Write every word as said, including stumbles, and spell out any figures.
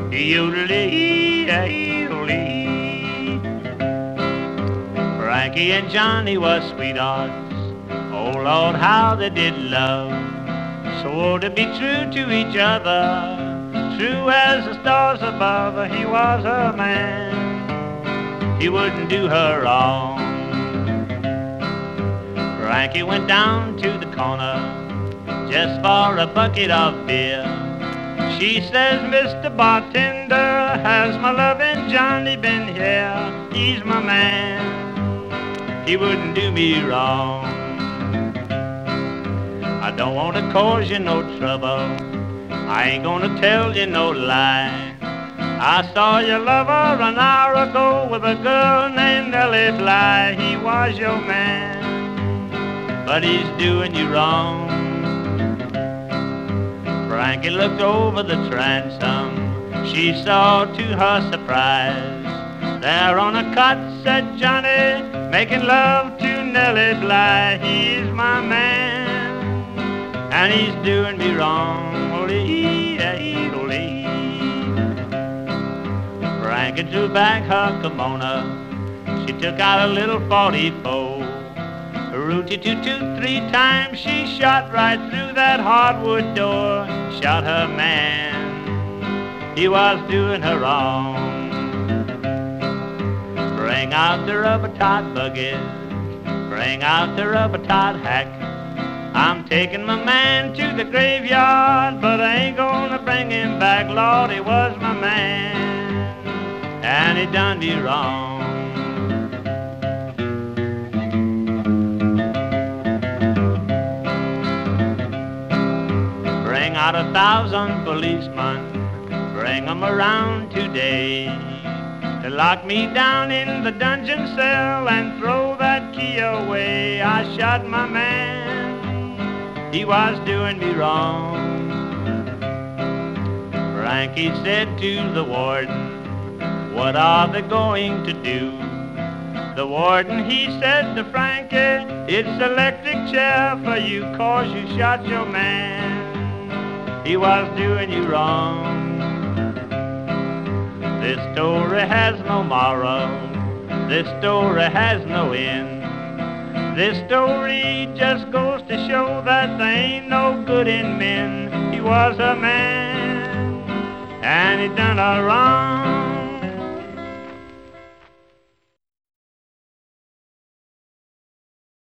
Yodelee-ee-ee-oo-lee. Frankie and Johnny was sweethearts. Oh Lord, how they did love. Swore to be true to each other, true as the stars above. He was a man, he wouldn't do her wrong. Frankie went down to the corner just for a bucket of beer. She says, Mister Bartender, has my loving Johnny been here? He's my man, he wouldn't do me wrong. I don't want to cause you no trouble, I ain't gonna tell you no lie. I saw your lover an hour ago with a girl named Nellie Bly. He was your man, but he's doing you wrong. Frankie looked over the transom, she saw to her surprise, there on a cot sat Johnny, making love to Nellie Bly. He's my man, and he's doing me wrong. Ole-ee-ee-oo-lee. Frankie drew back her kimono, she took out a little forty-four. Rooty-too-too, three times she shot right through that hardwood door. Shot her man, he was doing her wrong. Bring out the rubber-tied buggy, bring out the rubber-tied hack. I'm taking my man to the graveyard, but I ain't gonna bring him back. Lord, he was my man, and he done me wrong. Bring out a thousand policemen, bring 'em around today, to lock me down in the dungeon cell and throw that key away. I shot my man, he was doing me wrong. Frankie said to the warden, what are they going to do? The warden, he said to Frankie, it's electric chair for you, cause you shot your man, he was doing you wrong. This story has no moral, this story has no end. This story just goes to show that there ain't no good in men. He was a man, and he done her wrong.